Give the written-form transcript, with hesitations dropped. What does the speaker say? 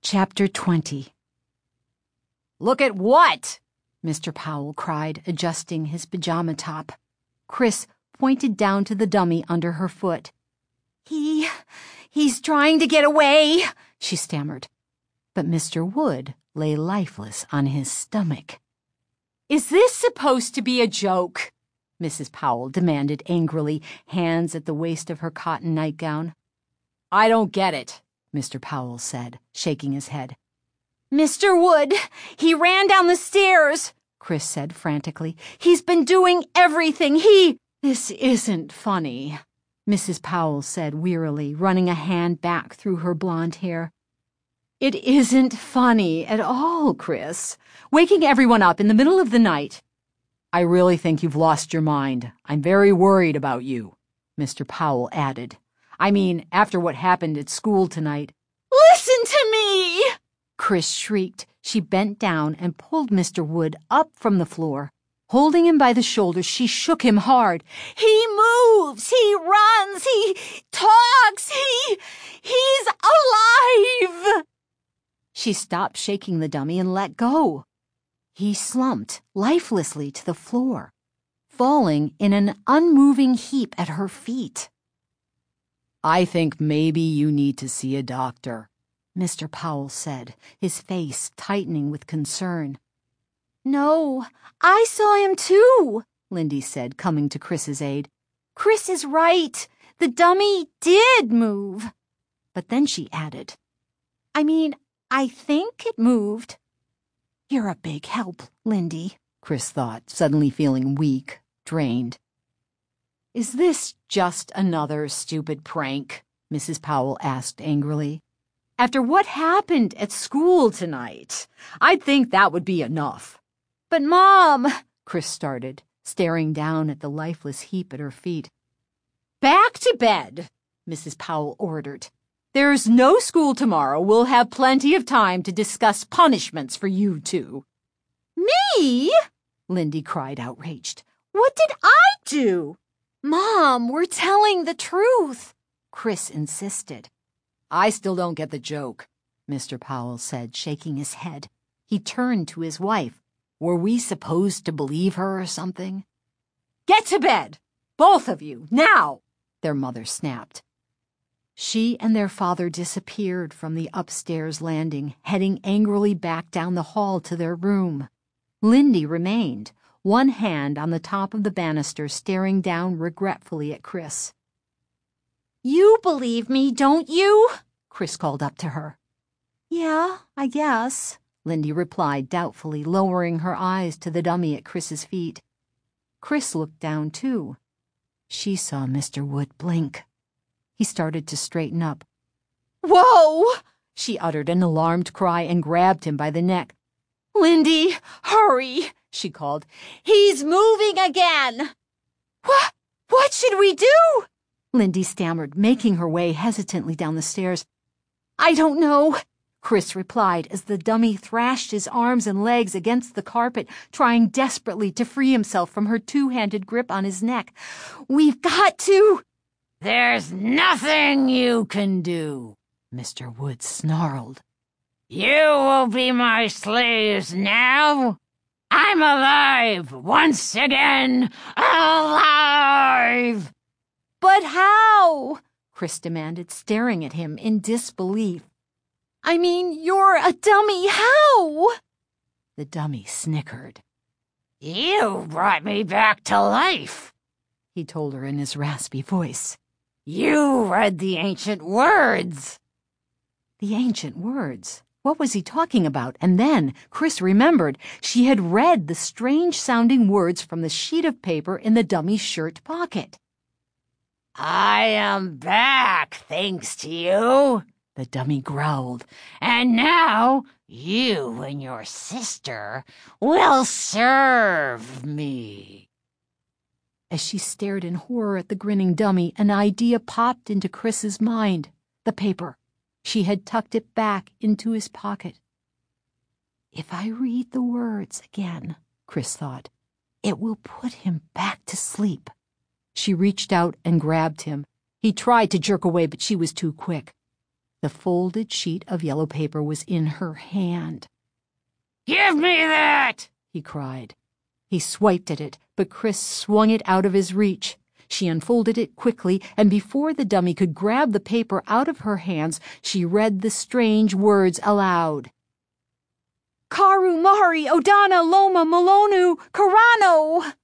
Chapter 20. "Look at what?" Mr. Powell cried, adjusting his pajama top. Chris pointed down to the dummy under her foot. He's trying to get away," she stammered. But Mr. Wood lay lifeless on his stomach. "Is this supposed to be a joke?" Mrs. Powell demanded angrily, hands at the waist of her cotton nightgown. "I don't get it," Mr. Powell said, shaking his head. "Mr. Wood, he ran down the stairs," Chris said frantically. "He's been doing everything. This isn't funny," Mrs. Powell said wearily, running a hand back through her blonde hair. "It isn't funny at all, Chris. Waking everyone up in the middle of the night." "I really think you've lost your mind. I'm very worried about you," Mr. Powell added. "I mean, after what happened at school tonight." "Listen to me!" Chris shrieked. She bent down and pulled Mr. Wood up from the floor. Holding him by the shoulders, she shook him hard. "He moves, he runs, he talks, he's alive!" She stopped shaking the dummy and let go. He slumped lifelessly to the floor, falling in an unmoving heap at her feet. "I think maybe you need to see a doctor," Mr. Powell said, his face tightening with concern. "No, I saw him too," Lindy said, coming to Chris's aid. "Chris is right. The dummy did move." But then she added, I think it moved." "You're a big help, Lindy," Chris thought, suddenly feeling weak, drained. "Is this just another stupid prank?" Mrs. Powell asked angrily. "After what happened at school tonight, I'd think that would be enough." "But Mom," Chris started, staring down at the lifeless heap at her feet. "Back to bed," Mrs. Powell ordered. "There's no school tomorrow. We'll have plenty of time to discuss punishments for you two." "Me?" Lindy cried, outraged. "What did I do?" "Mom, we're telling the truth," Chris insisted. "I still don't get the joke," Mr. Powell said, shaking his head. He turned to his wife. "Were we supposed to believe her or something?" "Get to bed, both of you, now," their mother snapped. She and their father disappeared from the upstairs landing, heading angrily back down the hall to their room. Lindy remained, one hand on the top of the banister, staring down regretfully at Chris. "You believe me, don't you?" Chris called up to her. "Yeah, I guess," Lindy replied doubtfully, lowering her eyes to the dummy at Chris's feet. Chris looked down, too. She saw Mr. Wood blink. He started to straighten up. "Whoa!" she uttered an alarmed cry and grabbed him by the neck. "Lindy, hurry!" she called. "He's moving again!" What should we do?" Lindy stammered, making her way hesitantly down the stairs. "I don't know," Chris replied as the dummy thrashed his arms and legs against the carpet, trying desperately to free himself from her two-handed grip on his neck. "We've got to—" "There's nothing you can do," Mr. Wood snarled. "You will be my slaves now. I'm alive once again, alive!" "But how?" Chris demanded, staring at him in disbelief. You're a dummy. How?" The dummy snickered. "You brought me back to life," he told her in his raspy voice. "You read the ancient words." The ancient words? What was he talking about? And then Chris remembered she had read the strange-sounding words from the sheet of paper in the dummy's shirt pocket. "I am back, thanks to you," the dummy growled. "And now you and your sister will serve me." As she stared in horror at the grinning dummy, an idea popped into Chris's mind. The paper. She had tucked it back into his pocket. If I read the words again, Chris thought, it will put him back to sleep. She reached out and grabbed him. He tried to jerk away, but she was too quick. The folded sheet of yellow paper was in her hand. Give me that! He cried. He swiped at it, but Chris swung it out of his reach. She unfolded it quickly, and before the dummy could grab the paper out of her hands, she read the strange words aloud. Karu, Mahari, Odana, Loma, Malonu, Karano!